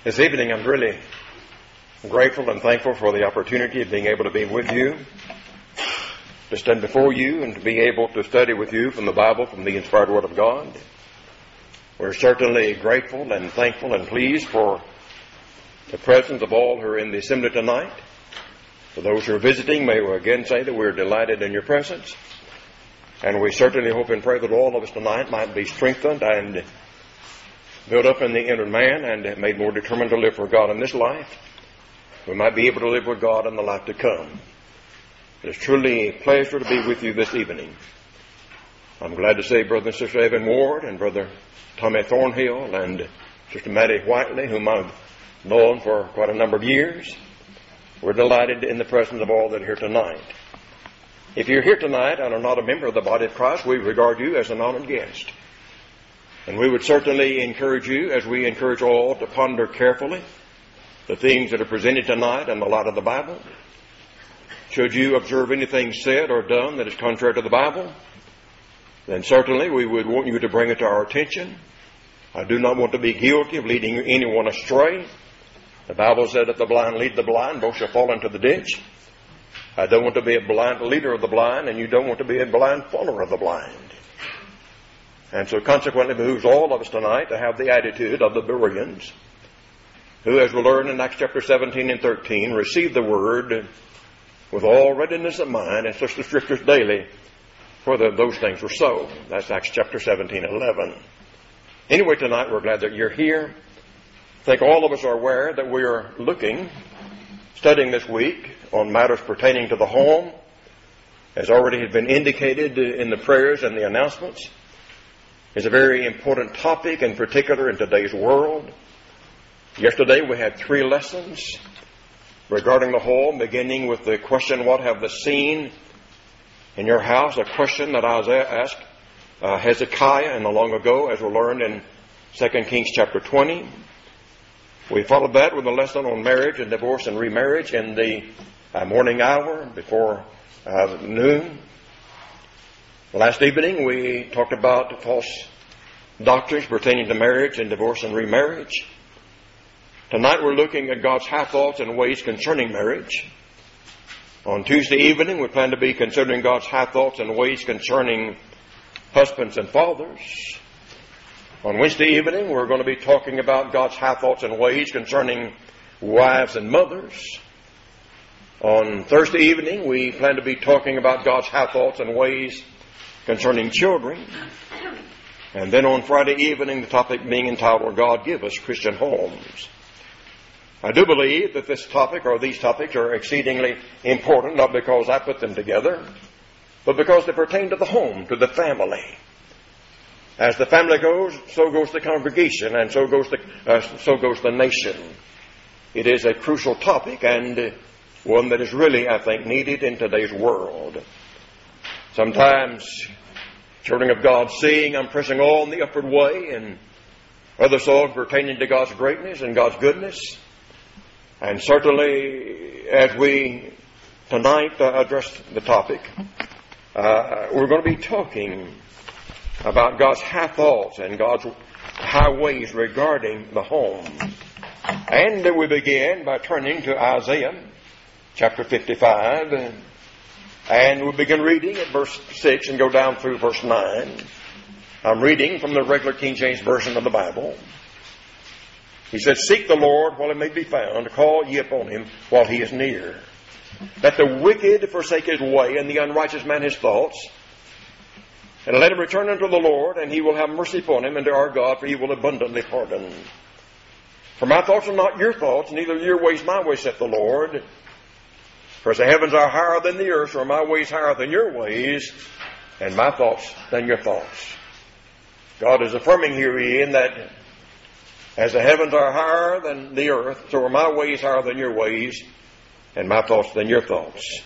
This evening I'm really grateful and thankful for the opportunity of being able to be with you, to stand before you and to be able to study with you from the Bible, from the inspired Word of God. We're certainly grateful and thankful and pleased for the presence of all who are in the assembly tonight. For those who are visiting, may we again say that we're delighted in your presence. And we certainly hope and pray that all of us tonight might be strengthened and built up in the inner man and made more determined to live for God in this life. We might be able to live with God in the life to come. It's truly a pleasure to be with you this evening. I'm glad to say Brother and Sister Evan Ward and Brother Tommy Thornhill and Sister Maddie Whiteley, whom I've known for quite a number of years. We're delighted in the presence of all that are here tonight. If you're here tonight and are not a member of the body of Christ, we regard you as an honored guest. And we would certainly encourage you, as we encourage all, to ponder carefully the things that are presented tonight in the light of the Bible. Should you observe anything said or done that is contrary to the Bible, then certainly we would want you to bring it to our attention. I do not want to be guilty of leading anyone astray. The Bible said, if the blind lead the blind, both shall fall into the ditch. I don't want to be a blind leader of the blind, and you don't want to be a blind follower of the blind. And so consequently it behooves all of us tonight to have the attitude of the Bereans, who, as we learn in Acts chapter 17 and 13, received the word with all readiness of mind and searched the Scriptures daily, whether those things were so. That's Acts chapter 17 and 11. Anyway, tonight we're glad that you're here. I think all of us are aware that we are studying this week on matters pertaining to the home, as already has been indicated in the prayers and the announcements. Is a very important topic, in particular in today's world. Yesterday we had 3 lessons regarding the home, beginning with the question, what have they seen in your house? A question that Isaiah asked Hezekiah in the long ago, as we learned in 2 Kings chapter 20. We followed that with a lesson on marriage and divorce and remarriage in the morning hour before noon. Last evening we talked about false doctrines pertaining to marriage and divorce and remarriage. Tonight we're looking at God's high thoughts and ways concerning marriage. On Tuesday evening we plan to be considering God's high thoughts and ways concerning husbands and fathers. On Wednesday evening we're going to be talking about God's high thoughts and ways concerning wives and mothers. On Thursday evening we plan to be talking about God's high thoughts and ways concerning children. And then on Friday evening, the topic being entitled, God Give Us Christian Homes. I do believe that this topic or these topics are exceedingly important, not because I put them together, but because they pertain to the home, to the family. As the family goes, so goes the congregation, and so goes the nation. It is a crucial topic and one that is really, I think, needed in today's world. Sometimes children of God sing, I'm pressing on the upward way, and other songs pertaining to God's greatness and God's goodness. And certainly, as we tonight address the topic, we're going to be talking about God's high thoughts and God's high ways regarding the home. And we begin by turning to Isaiah chapter 55, and we'll begin reading at verse 6 and go down through verse 9. I'm reading from the regular King James Version of the Bible. He says, Seek the Lord while he may be found, call ye upon him while he is near. Let the wicked forsake his way, and the unrighteous man his thoughts. And let him return unto the Lord, and he will have mercy upon him, and to our God, for he will abundantly pardon. For my thoughts are not your thoughts, neither your ways my ways, saith the Lord. For as the heavens are higher than the earth, so are my ways higher than your ways, and my thoughts than your thoughts. God is affirming herein that as the heavens are higher than the earth, so are my ways higher than your ways, and my thoughts than your thoughts.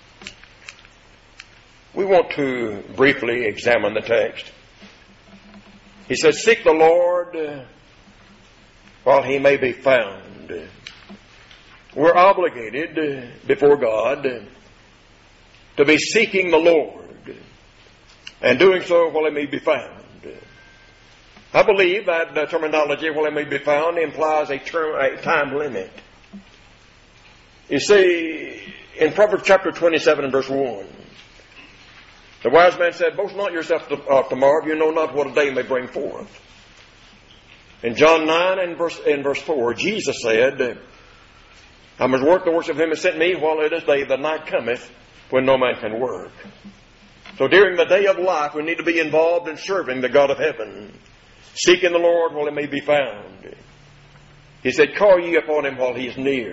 We want to briefly examine the text. He says, Seek the Lord while he may be found. We're obligated before God to be seeking the Lord and doing so while he may be found. I believe that the terminology, while it may be found, implies a time limit. You see, in Proverbs chapter 27 and verse 1, the wise man said, "Boast not yourself of tomorrow, you know not what a day may bring forth." In John 9 and verse 4, Jesus said, "I must work the works of him who sent me while it is day, the night cometh when no man can work." So during the day of life, we need to be involved in serving the God of heaven, seeking the Lord while he may be found. He said, "Call ye upon him while he is near."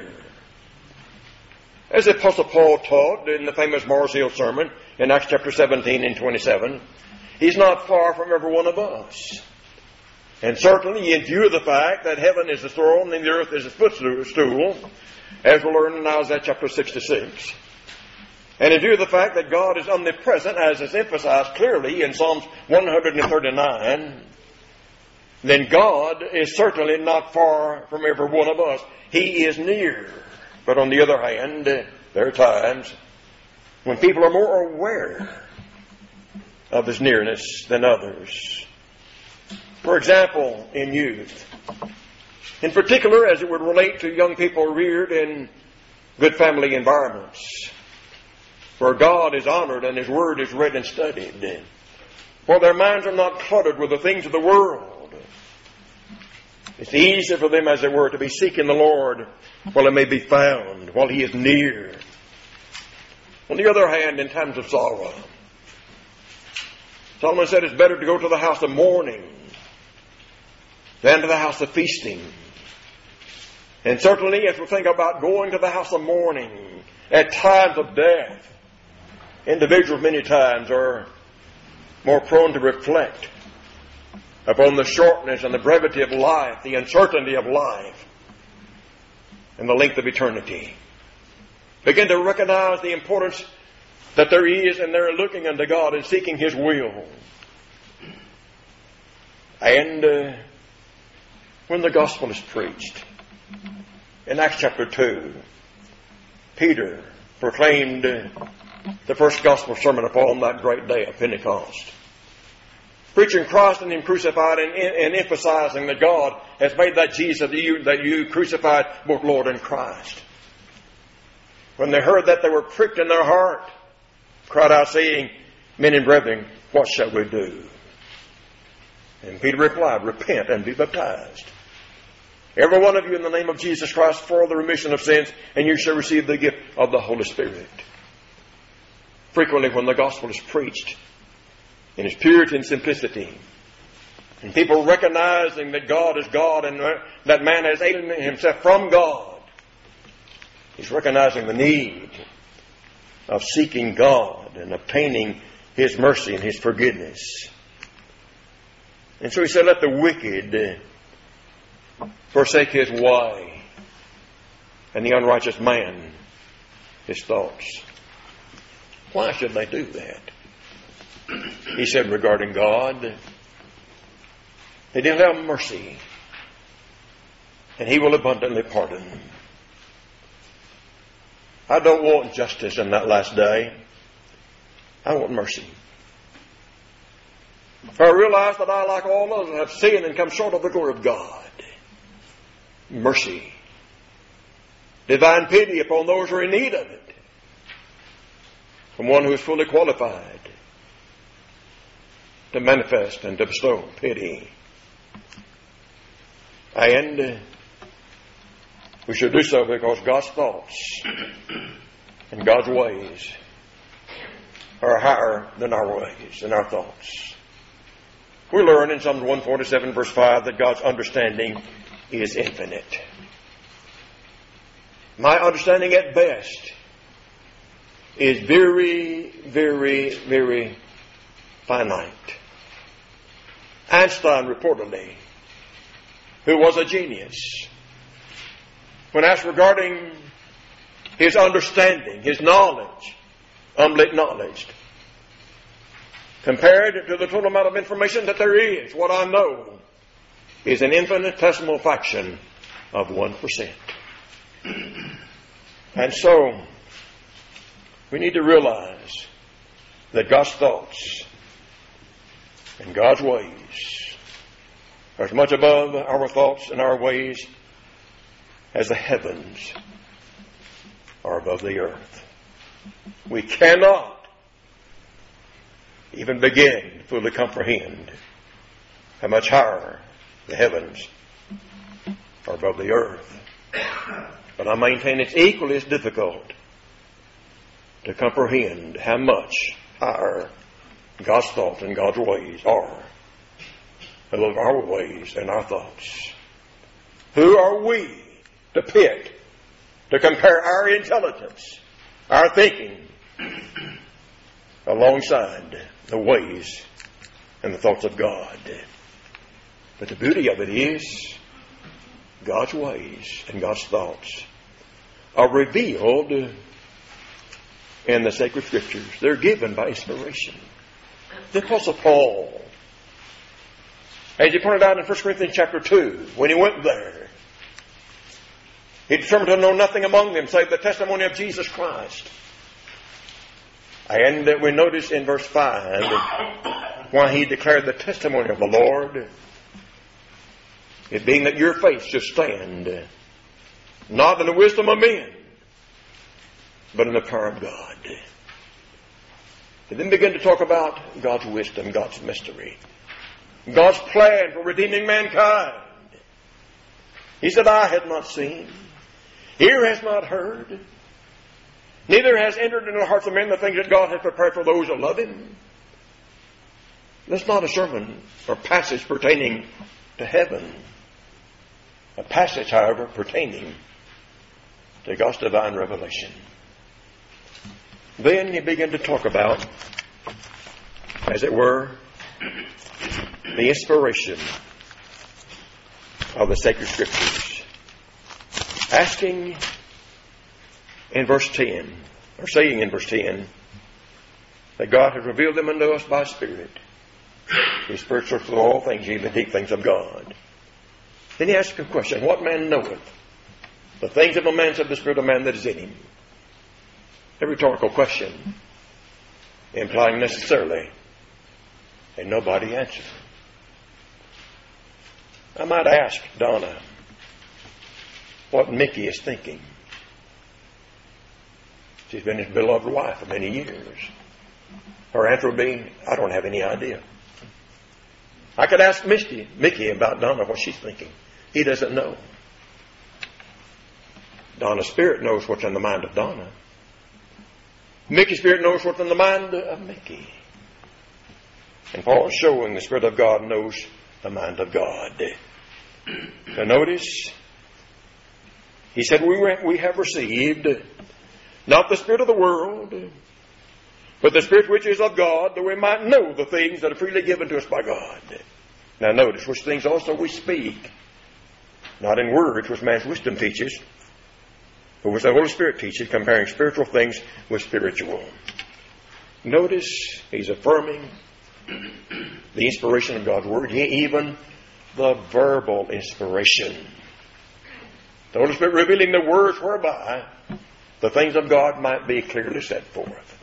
As the Apostle Paul taught in the famous Mars Hill sermon in Acts chapter 17 and 27, he's not far from every one of us. And certainly in view of the fact that heaven is his throne and the earth is his footstool, as we learn in Isaiah chapter 66, and in view of the fact that God is omnipresent, as is emphasized clearly in Psalms 139, then God is certainly not far from every one of us. He is near. But on the other hand, there are times when people are more aware of his nearness than others. For example, in youth. In particular, as it would relate to young people reared in good family environments, where God is honored and his word is read and studied, where their minds are not cluttered with the things of the world. It's easy for them, as it were, to be seeking the Lord while it may be found, while he is near. On the other hand, in times of sorrow, Solomon said it's better to go to the house of mourning than to the house of feasting. And certainly, if we think about going to the house of mourning at times of death, individuals many times are more prone to reflect upon the shortness and the brevity of life, the uncertainty of life, and the length of eternity. Begin to recognize the importance that there is in their looking unto God and seeking his will. And when the gospel is preached, in Acts chapter 2, Peter proclaimed the first gospel sermon upon that great day of Pentecost, preaching Christ and him crucified, and emphasizing that God has made that Jesus that you crucified both Lord and Christ. When they heard that, they were pricked in their heart, cried out saying, "Men and brethren, what shall we do?" And Peter replied, "Repent and be baptized, every one of you, in the name of Jesus Christ, for the remission of sins, and you shall receive the gift of the Holy Spirit." Frequently when the gospel is preached in its purity and simplicity, and people recognizing that God is God and that man has alienated himself from God, he's recognizing the need of seeking God and obtaining his mercy and his forgiveness. And so he said, "Let the wicked forsake his way, and the unrighteous man his thoughts." Why should they do that? He said regarding God, that he'll have mercy, and he will abundantly pardon. I don't want justice in that last day. I want mercy. For I realize that I, like all others, have sinned and come short of the glory of God. Mercy. Divine pity upon those who are in need of it, from one who is fully qualified to manifest and to bestow pity. And we should do so because God's thoughts and God's ways are higher than our ways and our thoughts. We learn in Psalm 147 verse 5 that God's understanding is infinite. My understanding at best is very, very, very finite. Einstein, reportedly, who was a genius, when asked regarding his understanding, his knowledge, humbly acknowledged, compared to the total amount of information that there is, what I know is an infinitesimal fraction of 1%. And so, we need to realize that God's thoughts and God's ways as much above our thoughts and our ways as the heavens are above the earth. We cannot even begin to fully comprehend how much higher the heavens are above the earth. But I maintain it's equally as difficult to comprehend how much higher God's thoughts and God's ways are above our ways and our thoughts. Who are we to pit, to compare our intelligence, our thinking, alongside the ways and the thoughts of God? But the beauty of it is God's ways and God's thoughts are revealed in the sacred Scriptures. They're given by inspiration. The Apostle Paul, as he pointed out in 1 Corinthians chapter 2, when he went there, he determined to know nothing among them save the testimony of Jesus Christ. And we notice in verse 5, why he declared the testimony of the Lord, it being that your faith should stand, not in the wisdom of men, but in the power of God. He then began to talk about God's wisdom, God's mystery, God's plan for redeeming mankind. He said, eye hath not seen, ear has not heard, neither has entered into the hearts of men the things that God hath prepared for those that love Him. That's not a sermon or passage pertaining to heaven. A passage, however, pertaining to God's divine revelation. Then he began to talk about, as it were, the inspiration of the sacred Scriptures. Asking in verse 10, or saying in verse 10, that God has revealed them unto us by Spirit. His Spirit searches all things, even the deep things of God. Then he asked a question, what man knoweth the things of a man, said the Spirit of man that is in him? A rhetorical question, implying necessarily a nobody answer. I might ask Donna what Mickey is thinking. She's been his beloved wife for many years. Her answer would be, I don't have any idea. I could ask Mickey about Donna, what she's thinking. He doesn't know. Donna's spirit knows what's in the mind of Donna. Mickey's spirit knows what's in the mind of Mickey. And Paul is showing the Spirit of God knows the mind of God. So notice, he said, we have received not the spirit of the world, but the Spirit which is of God, that we might know the things that are freely given to us by God. Now notice, which things also we speak, not in words which man's wisdom teaches, but which the Holy Spirit teaches, comparing spiritual things with spiritual. Notice, he's affirming the inspiration of God's Word, even the verbal inspiration. The Holy Spirit revealing the words whereby the things of God might be clearly set forth.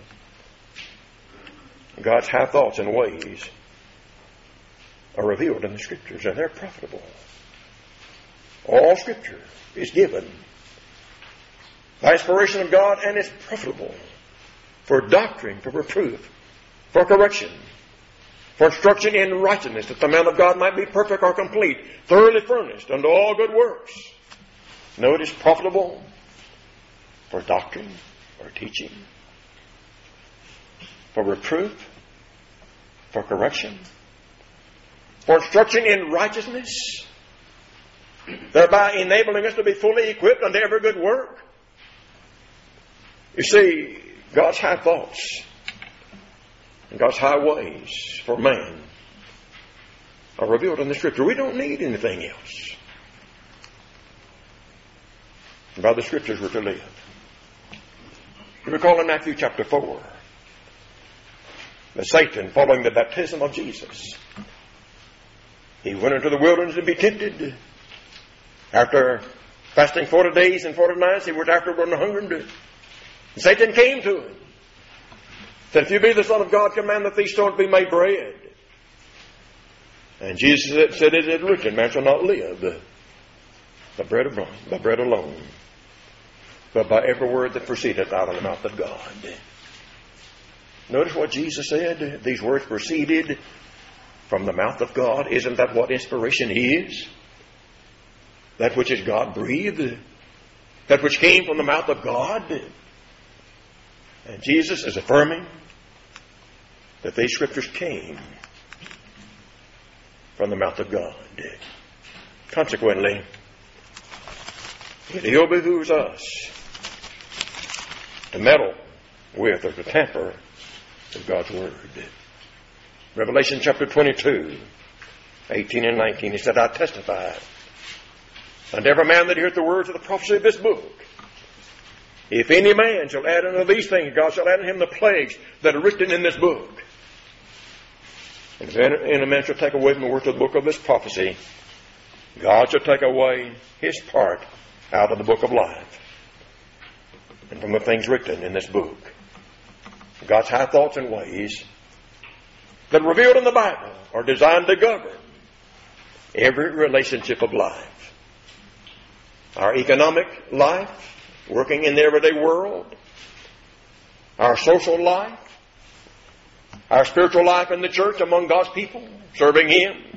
God's high thoughts and ways are revealed in the Scriptures, and they're profitable. All Scripture is given by inspiration of God, and it's profitable for doctrine, for reproof, for correction, for instruction in righteousness, that the man of God might be perfect or complete, thoroughly furnished unto all good works. Notice, profitable for doctrine, for teaching, for reproof, for correction, for instruction in righteousness, thereby enabling us to be fully equipped unto every good work. You see, God's high thoughts and God's high ways for man are revealed in the Scripture. We don't need anything else. By the Scriptures we're to live. You recall in Matthew chapter 4, that Satan, following the baptism of Jesus, he went into the wilderness to be tempted. After fasting 40 days and 40 nights, he was afterward hungered. Satan came to him. Said, if you be the Son of God, command that these stones be made bread. And Jesus said, it is written, man shall not live by bread alone, but by every word that proceedeth out of the mouth of God. Notice what Jesus said. These words proceeded from the mouth of God. Isn't that what inspiration is? That which is God breathed. That which came from the mouth of God. And Jesus is affirming that these scriptures came from the mouth of God. Consequently, it ill behooves us to meddle with or to tamper with God's Word. Revelation chapter 22, 18 and 19, he said, I testify unto every man that heareth the words of the prophecy of this book. If any man shall add unto these things, God shall add unto him the plagues that are written in this book. And if any man shall take away from the words of the book of this prophecy, God shall take away his part out of the book of life and from the things written in this book. God's high thoughts and ways that are revealed in the Bible are designed to govern every relationship of life. Our economic life, working in the everyday world, our social life, our spiritual life in the church among God's people, serving Him.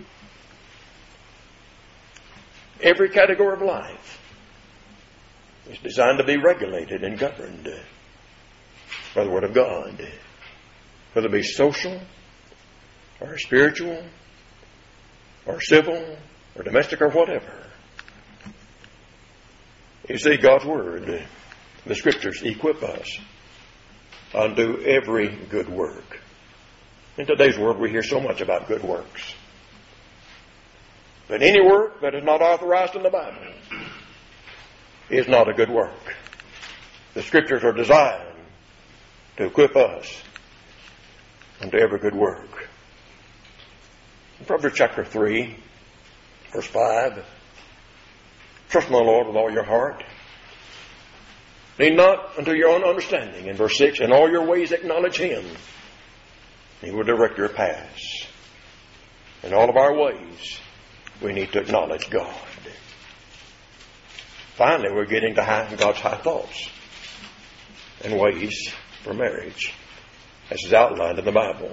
Every category of life is designed to be regulated and governed by the Word of God. Whether it be social, or spiritual, or civil, or domestic, or whatever. You see, God's Word, the Scriptures, equip us unto every good work. In today's world, we hear so much about good works. But any work that is not authorized in the Bible is not a good work. The Scriptures are designed to equip us unto every good work. In Proverbs chapter 3, verse 5, trust in the Lord with all your heart. Lean not unto your own understanding. In verse 6, in all your ways acknowledge Him. He will direct your paths. In all of our ways, we need to acknowledge God. Finally, we're getting to God's high thoughts and ways for marriage, as is outlined in the Bible.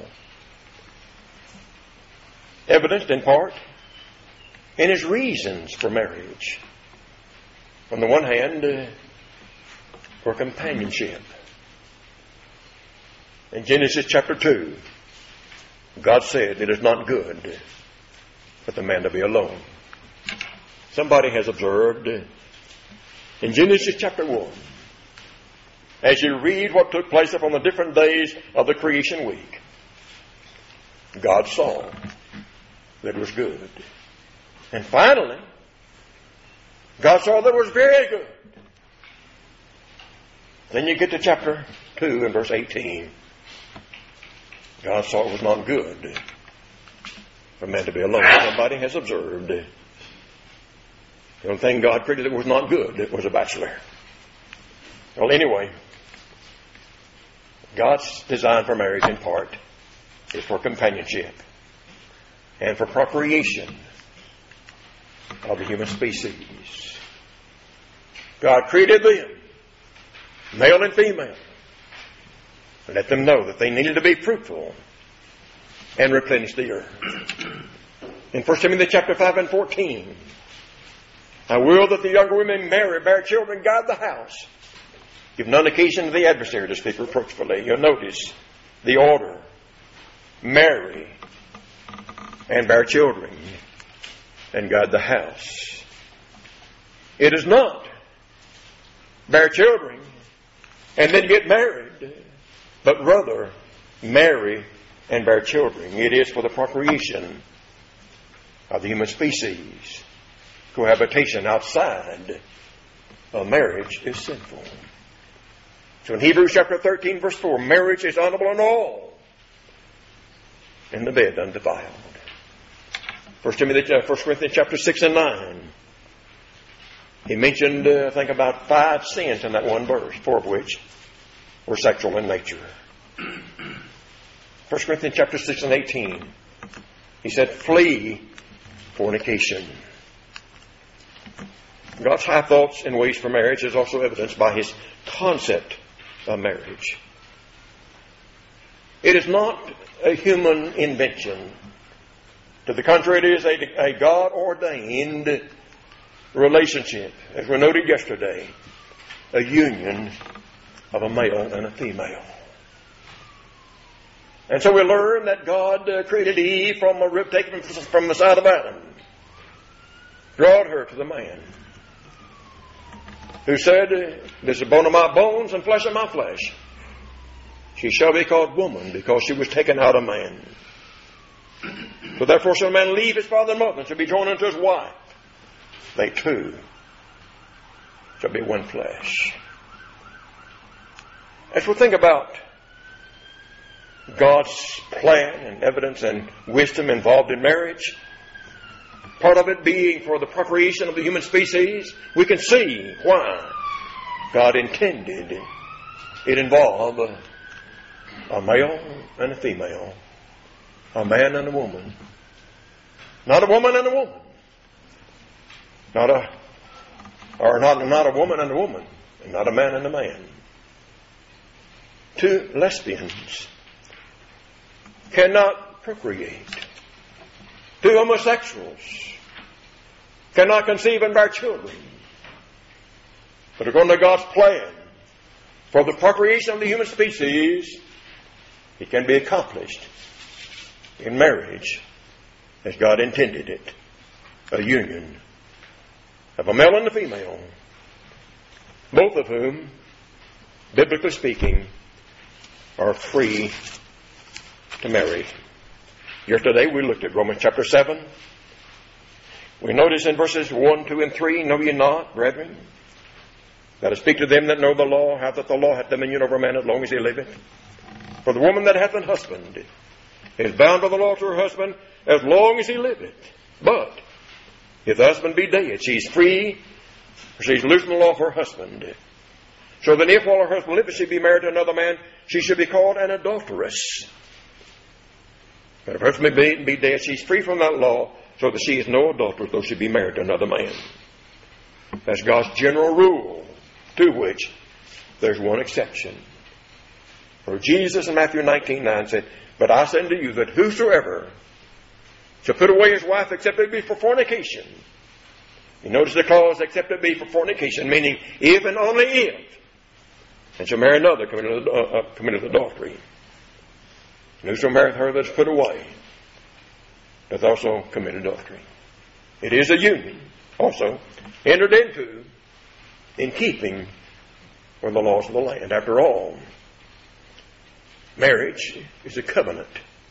Evidenced in part in His reasons for marriage. On the one hand, for companionship. In Genesis chapter 2, God said it is not good for the man to be alone. Somebody has observed in Genesis chapter 1, as you read what took place upon the different days of the creation week, God saw that it was good. And finally, God saw that it was very good. Then you get to chapter 2 and verse 18. God saw it was not good for man to be alone. Somebody has observed the only thing God created that was not good was a bachelor. Well, anyway, God's design for marriage in part is for companionship and for procreation of the human species. God created them, male and female, and let them know that they needed to be fruitful and replenish the earth. In 1 Timothy chapter 5 and 14, I will that the younger women marry, bear children, guide the house, give none occasion to the adversary to speak reproachfully. You'll notice the order: marry and bear children and guide the house. It is not bear children and then get married, but rather marry and bear children. It is for the procreation of the human species. Cohabitation outside of marriage is sinful. So in Hebrews chapter 13 verse 4, marriage is honorable in all, and the bed undefiled. 1 Corinthians chapter 6 and 9. He mentioned, I think, about 5 sins in that one verse, 4 of which were sexual in nature. 1 Corinthians chapter 6 and 18. He said, flee fornication. God's high thoughts and ways for marriage is also evidenced by His concept of marriage. It is not a human invention. To the contrary, it is a God-ordained relationship. As we noted yesterday, a union of a male and a female. And so we learn that God created Eve from a rib taken from the side of Adam. Brought her to the man, who said, this is bone of my bones and flesh of my flesh. She shall be called woman, because she was taken out of man. So therefore shall a man leave his father and mother, and shall be joined unto his wife. They two shall be one flesh. As we think about God's plan and evidence and wisdom involved in marriage, part of it being for the procreation of the human species, we can see why God intended it involve a male and a female, a man and a woman, not a woman and a woman, not a woman and a woman, and not a man and a man. Two lesbians cannot procreate. Two homosexuals cannot conceive and bear children. But according to God's plan for the procreation of the human species, it can be accomplished in marriage as God intended it. A union of a male and a female, both of whom, biblically speaking, are free to marry. Yesterday we looked at Romans chapter 7. We notice in verses 1, 2, and 3, know ye not, brethren, that I speak to them that know the law, how that the law hath dominion over a man as long as he liveth. For the woman that hath an husband is bound by the law to her husband as long as he liveth. But if the husband be dead, she's free, she's loose from the law of her husband. So then if while her husband liveth she be married to another man, she should be called an adulteress. But if her husband be dead, she's free from that law, so that she is no adulteress, though she be married to another man. That's God's general rule, to which there's one exception. For Jesus in Matthew 19:9 said, but I say unto you that whosoever shall put away his wife, except it be for fornication. You notice the clause, except it be for fornication, meaning if and only if, and shall marry another, committed adultery. And whoso marrieth her that is put away, doth also commit adultery. It is a union, also, entered into in keeping with the laws of the land. After all, marriage is a covenant,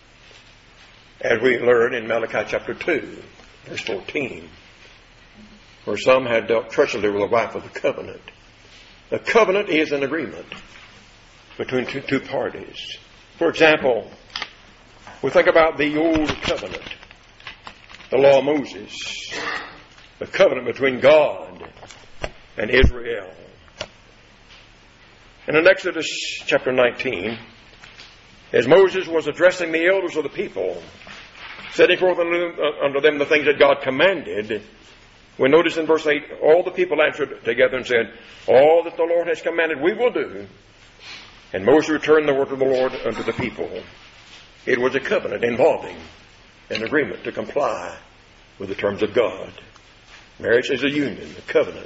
as we learn in Malachi chapter 2, verse 14, where some had dealt treacherously with the wife of the covenant. The covenant is an agreement between two parties. For example, we think about the old covenant, the law of Moses, the covenant between God and Israel. And in Exodus chapter 19, as Moses was addressing the elders of the people, setting forth unto them the things that God commanded, we notice in verse 8, all the people answered together and said, all that the Lord has commanded we will do. And Moses returned the word of the Lord unto the people. It was a covenant involving an agreement to comply with the terms of God. Marriage is a union, a covenant,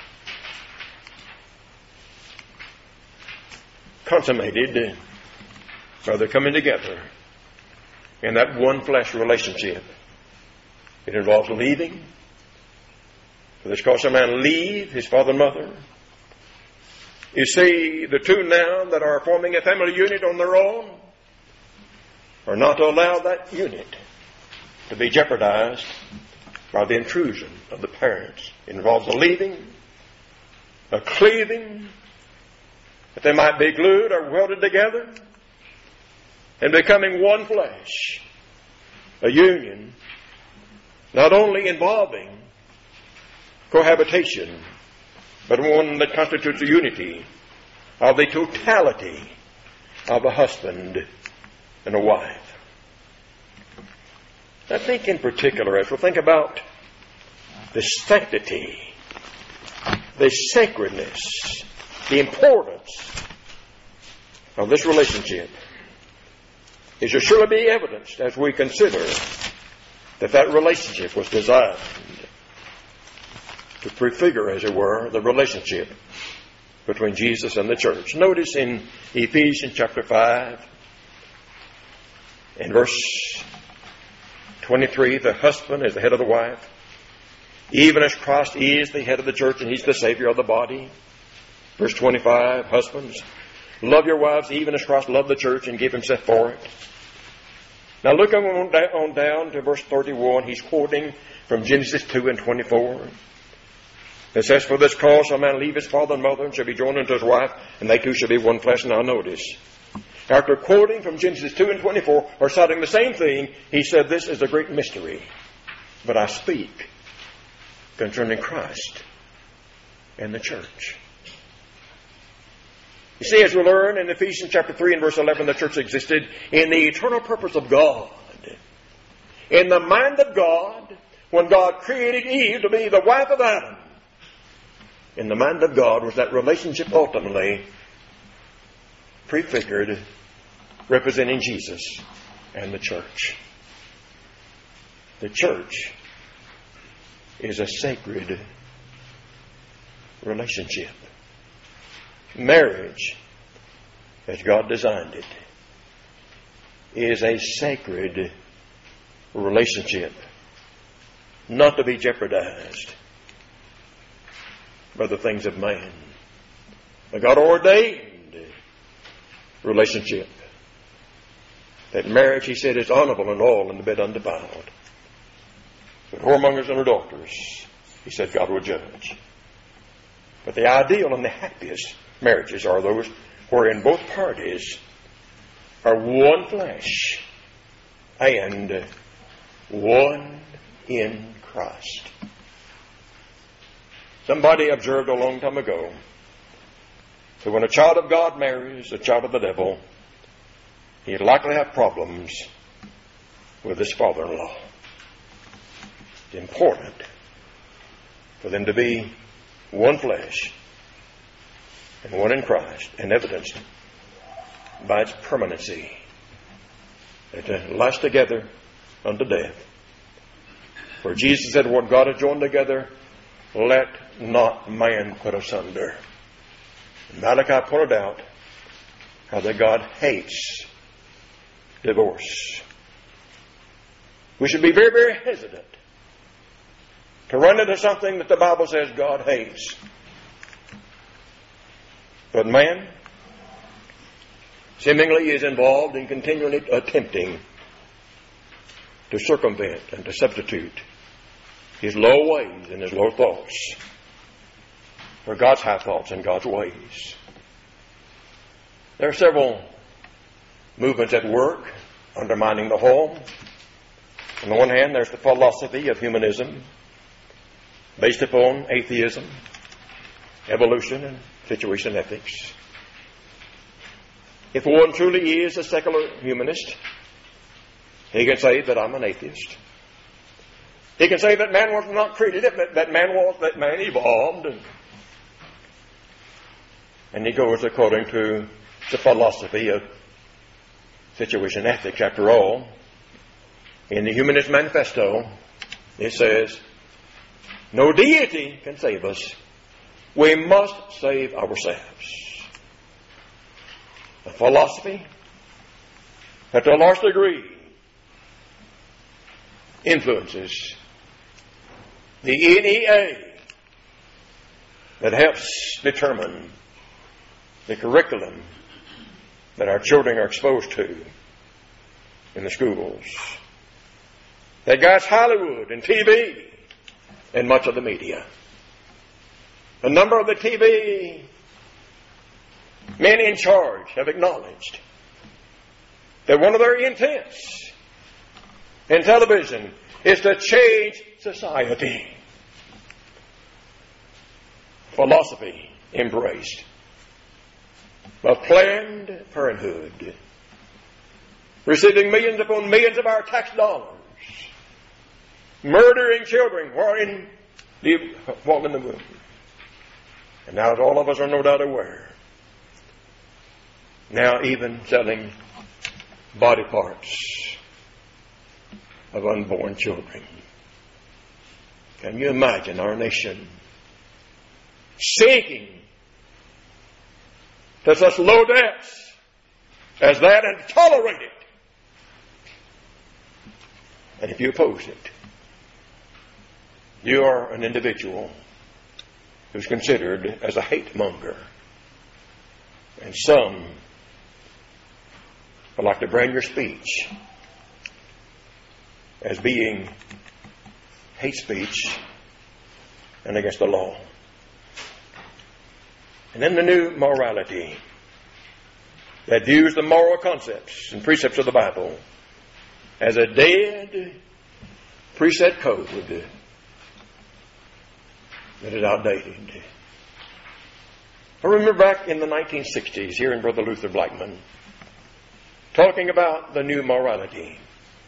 consummated by the coming together in that one flesh relationship. It involves leaving. For this cause a man leave his father and mother. You see, the two now that are forming a family unit on their own are not to allow that unit to be jeopardized by the intrusion of the parents. It involves a leaving, a cleaving, that they might be glued or welded together and becoming one flesh. A union not only involving cohabitation, but one that constitutes a unity of the totality of a husband and a wife. I think in particular, as we think about the sanctity, the sacredness, the importance of this relationship, it should surely be evidenced as we consider that relationship was designed to prefigure, as it were, the relationship between Jesus and the church. Notice in Ephesians chapter 5, in verse 23, the husband is the head of the wife, even as Christ is the head of the church and He's the Savior of the body. Verse 25, husbands, love your wives even as Christ loved the church and gave Himself for it. Now look on down to verse 31. He's quoting from Genesis 2 and 24. It says, for this cause shall a man leave his father and mother and shall be joined unto his wife, and they two shall be one flesh. Now notice, after quoting from Genesis 2 and 24, or citing the same thing, he said, this is a great mystery, but I speak concerning Christ and the church. You see, as we learn in Ephesians chapter 3 and verse 11, the church existed in the eternal purpose of God. In the mind of God, when God created Eve to be the wife of Adam, in the mind of God was that relationship ultimately prefigured, representing Jesus and the church. The church is a sacred relationship. Marriage, as God designed it, is a sacred relationship, not to be jeopardized by the things of man. A God-ordained relationship. That marriage, He said, is honorable and all in the bed undefiled. But whoremongers and adulterers, He said, God will judge. But the ideal and the happiest marriages are those wherein both parties are one flesh and one in Christ. Somebody observed a long time ago that when a child of God marries a child of the devil, he'd likely have problems with his father-in-law. It's important for them to be one flesh and one in Christ, and evidenced by its permanency. That last together unto death. For Jesus said, what God has joined together, let not man put asunder. And Malachi pointed out how that God hates divorce. We should be very, very hesitant to run into something that the Bible says God hates. But man seemingly is involved in continually attempting to circumvent and to substitute his low ways and his low thoughts for God's high thoughts and God's ways. There are several movements at work undermining the home. On the one hand, there's the philosophy of humanism based upon atheism, evolution, and situation ethics. If one truly is a secular humanist, he can say that I'm an atheist. He can say that man was not created, that man evolved. And he goes according to the philosophy of situation ethics. After all, in the Humanist Manifesto, it says, no deity can save us. We must save ourselves. A philosophy that to a large degree influences the NEA that helps determine the curriculum that our children are exposed to in the schools. That guides Hollywood and TV and much of the media. A number of the TV men in charge have acknowledged that one of their intents in television is to change society. Philosophy embraced of Planned Parenthood, receiving millions upon millions of our tax dollars murdering children wherein they walk in the womb. And now, as all of us are no doubt aware, now even selling body parts of unborn children. Can you imagine our nation sinking to such low depths as that and tolerate it? And if you oppose it, you are an individual who's considered as a hate monger. And some would like to brand your speech as being hate speech and against the law. And then the new morality that views the moral concepts and precepts of the Bible as a dead preset code that is outdated. I remember back in the 1960s, hearing Brother Luther Blackman talking about the new morality.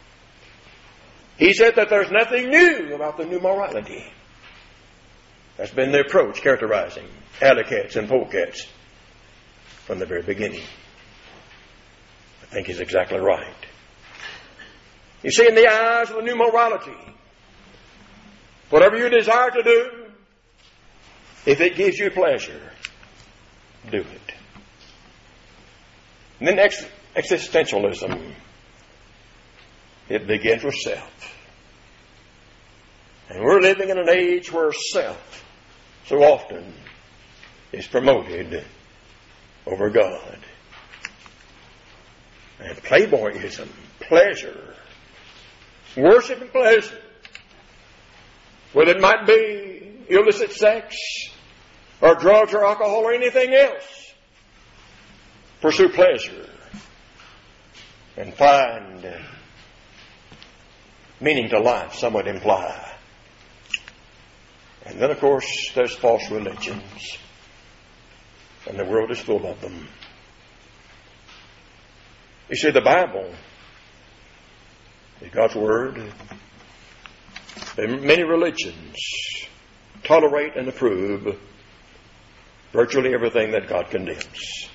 He said that there's nothing new about the new morality. That's been the approach characterizing alley cats and polecats from the very beginning. I think he's exactly right. You see, in the eyes of the new morality, whatever you desire to do, if it gives you pleasure, do it. And then existentialism, it begins with self. And we're living in an age where self so often is promoted over God. And playboyism, pleasure, worship and pleasure, whether it might be illicit sex or drugs or alcohol or anything else, pursue pleasure and find meaning to life, some would imply. And then, of course, there's false religions. And the world is full of them. You see, the Bible is God's Word. There are many religions tolerate and approve virtually everything that God condemns.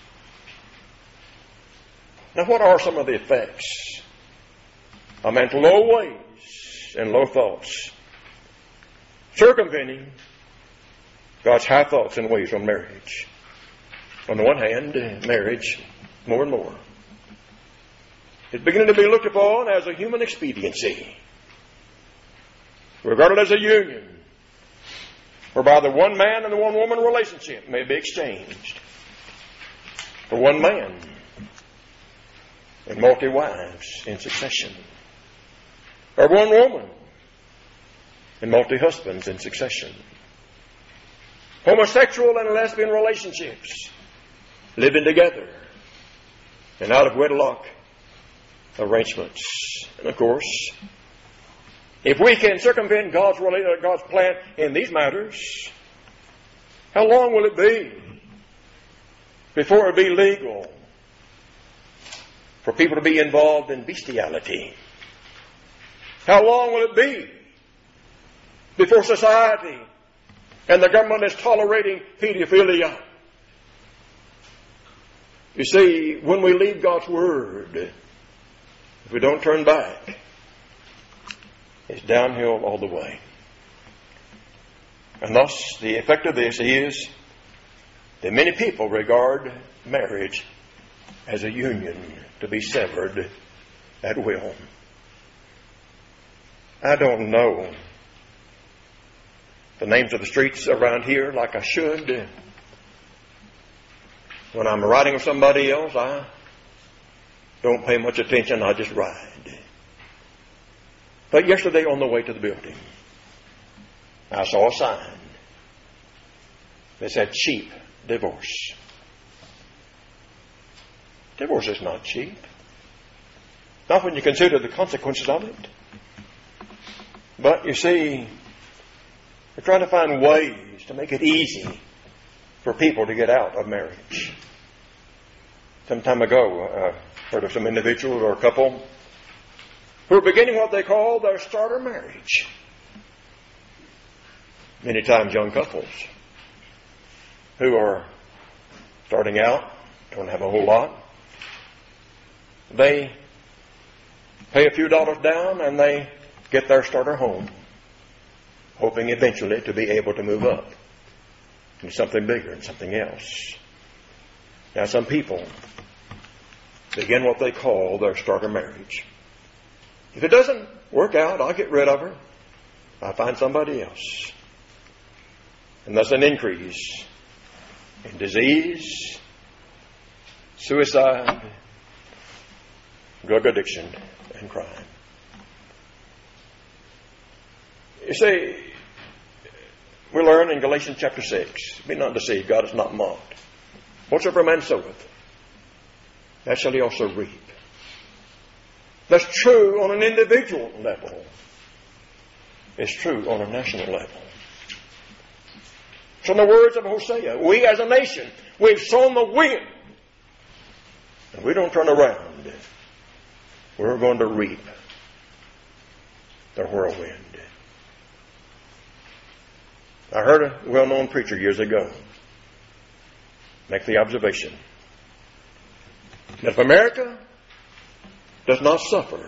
Now, what are some of the effects of man's low ways and low thoughts circumventing God's high thoughts and ways on marriage? On the one hand, marriage, more and more, is beginning to be looked upon as a human expediency, regarded as a union, whereby the one man and the one woman relationship may be exchanged for one man and multi-wives in succession, or one woman and multi-husbands in succession. Homosexual and lesbian relationships living together and out of wedlock arrangements. And of course, if we can circumvent God's plan in these matters, how long will it be before it be legal for people to be involved in bestiality? How long will it be before society and the government is tolerating pedophilia? You see, when we leave God's Word, if we don't turn back, it's downhill all the way. And thus, the effect of this is that many people regard marriage as a union to be severed at will. I don't know the names of the streets around here like I should. When I'm riding with somebody else, I don't pay much attention. I just ride. But yesterday on the way to the building, I saw a sign that said cheap divorce. Divorce is not cheap. Not when you consider the consequences of it. But you see, we're trying to find ways to make it easy for people to get out of marriage. Some time ago, I heard of some individuals or a couple who are beginning what they call their starter marriage. Many times young couples who are starting out, don't have a whole lot, they pay a few dollars down and they get their starter home, hoping eventually to be able to move up into something bigger and something else. Now some people begin what they call their starter marriage. If it doesn't work out, I'll get rid of her. I'll find somebody else. And thus an increase in disease, suicide, drug addiction, and crime. You see, we learn in Galatians chapter 6, be not deceived, God is not mocked. Whatsoever man soweth, that shall he also reap. That's true on an individual level. It's true on a national level. So in the words of Hosea, we as a nation, we've sown the wind. And we don't turn around. We're going to reap the whirlwind. I heard a well-known preacher years ago make the observation that if America does not suffer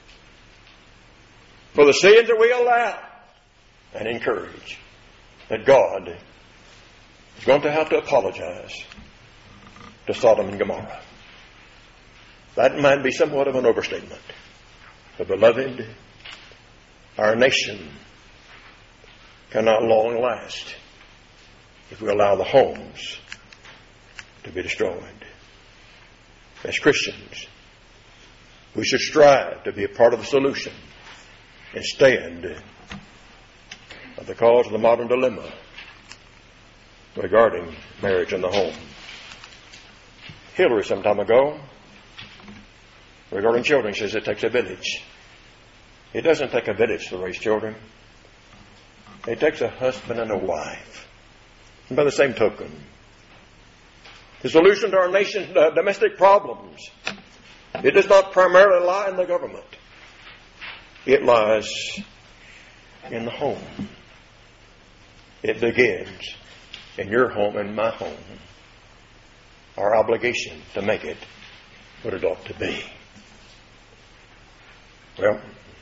for the sins that we allow and encourage, that God is going to have to apologize to Sodom and Gomorrah. That might be somewhat of an overstatement. But beloved, our nation cannot long last if we allow the homes to be destroyed. As Christians, we should strive to be a part of the solution instead of the cause of the modern dilemma regarding marriage and the home. Hillary, some time ago, regarding children, says it takes a village. It doesn't take a village to raise children. It takes a husband and a wife. And by the same token, the solution to our nation's domestic problems, it does not primarily lie in the government. It lies in the home. It begins in your home and my home. Our obligation to make it what it ought to be. Well,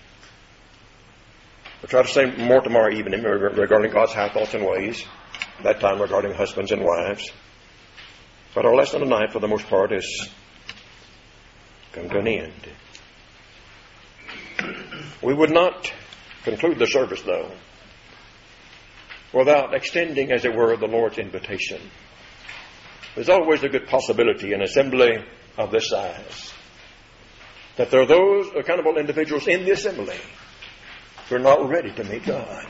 we'll try to say more tomorrow evening regarding God's high thoughts and ways, that time regarding husbands and wives. But our lesson tonight, for the most part, is come to an end. We would not conclude the service, though, without extending, as it were, the Lord's invitation. There's always a good possibility in an assembly of this size that there are those accountable individuals in the assembly who are not ready to meet God.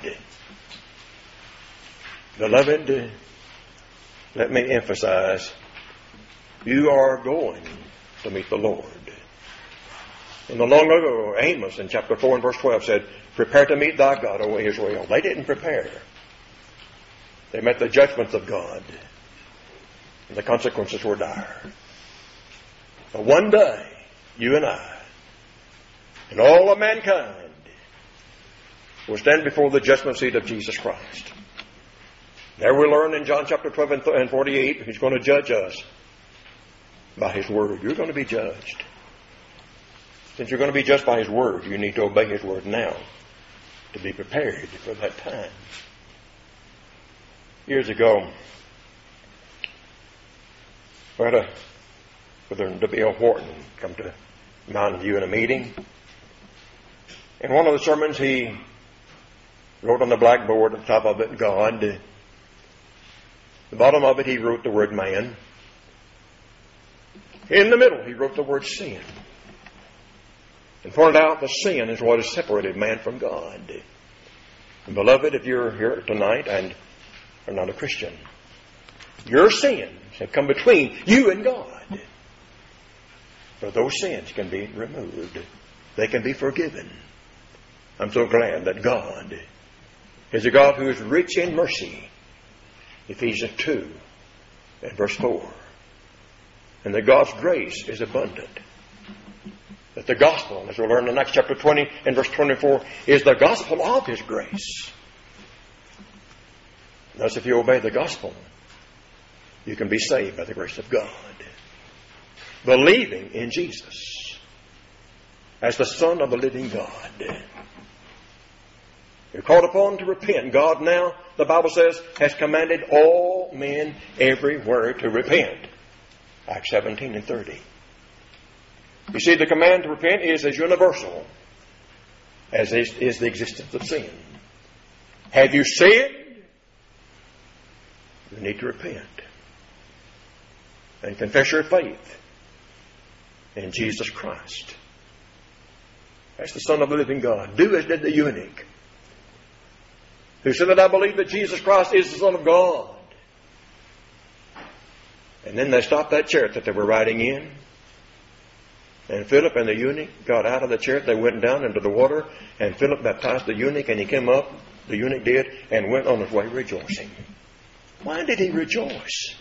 Beloved, let me emphasize, you are going to meet the Lord. In the long ago, Amos in chapter 4 and verse 12 said, prepare to meet thy God, O Israel. They didn't prepare. They met the judgments of God. And the consequences were dire. But one day, you and I, and all of mankind, will stand before the judgment seat of Jesus Christ. There we learn in John chapter 12 and 48, He's going to judge us by His Word. You're going to be judged. Since you're going to be judged by His Word, you need to obey His Word now to be prepared for that time. Years ago, we had Brother W.L. Wharton come to Mountain View in a meeting. In one of the sermons, he wrote on the blackboard at the top of it, God. The bottom of it, he wrote the word man. In the middle, he wrote the word sin. And pointed out the sin is what has separated man from God. And beloved, if you're here tonight and are not a Christian, your sins have come between you and God. But those sins can be removed. They can be forgiven. I'm so glad that God is a God who is rich in mercy. Ephesians 2 and verse 4. And that God's grace is abundant. That the gospel, as we'll learn in Acts chapter 20 and verse 24, is the gospel of His grace. Thus, if you obey the gospel, you can be saved by the grace of God. Believing in Jesus as the Son of the living God. You're called upon to repent. God now, the Bible says, has commanded all men everywhere to repent. Acts 17 and 30. You see, the command to repent is as universal as is the existence of sin. Have you sinned? You need to repent and confess your faith in Jesus Christ as the Son of the living God. Do as did the eunuch, who said that I believe that Jesus Christ is the Son of God. And then they stopped that chariot that they were riding in. And Philip and the eunuch got out of the chariot. They went down into the water. And Philip baptized the eunuch. And he came up, the eunuch did, and went on his way rejoicing. Why did he rejoice?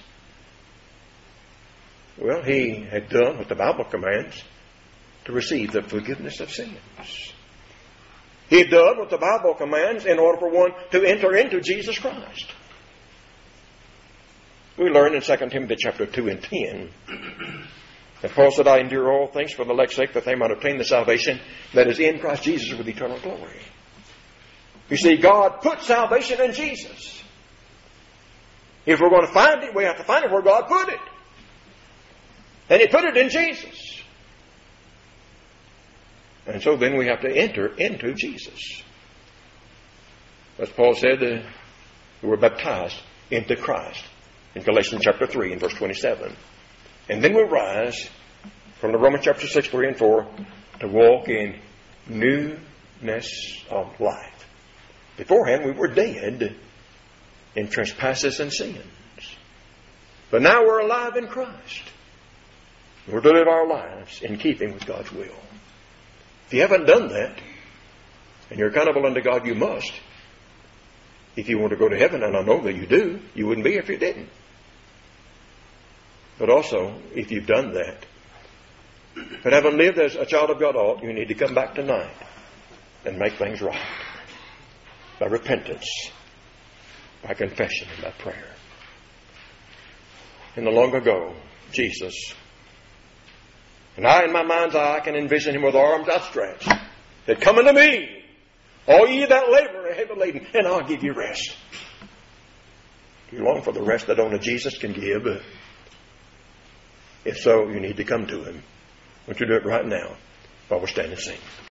Well, he had done what the Bible commands to receive the forgiveness of sins. He had done what the Bible commands in order for one to enter into Jesus Christ. We learn in 2 Timothy chapter 2 and 10 that Paul said, I endure all things for the elect's sake, that they might obtain the salvation that is in Christ Jesus with eternal glory. You see, God put salvation in Jesus. If we're going to find it, we have to find it where God put it. And He put it in Jesus. And so then we have to enter into Jesus. As Paul said, we were baptized into Christ in Galatians chapter 3 and verse 27. And then we rise from the Romans chapter 6, 3 and 4 to walk in newness of life. Beforehand we were dead in trespasses and sins. But now we're alive in Christ. We're to live our lives in keeping with God's will. If you haven't done that, and you're accountable unto God, you must. If you want to go to heaven, and I know that you do, you wouldn't be here if you didn't. But also, if you've done that, but haven't lived as a child of God ought, you need to come back tonight and make things right. By repentance, by confession, and by prayer. In the long ago, Jesus, and I in my mind's eye can envision Him with arms outstretched, that come unto me, all ye that labor and are heavy laden, and I'll give you rest. Do you long for the rest that only Jesus can give? If so, you need to come to Him. Won't you do it right now while we're standing and sing?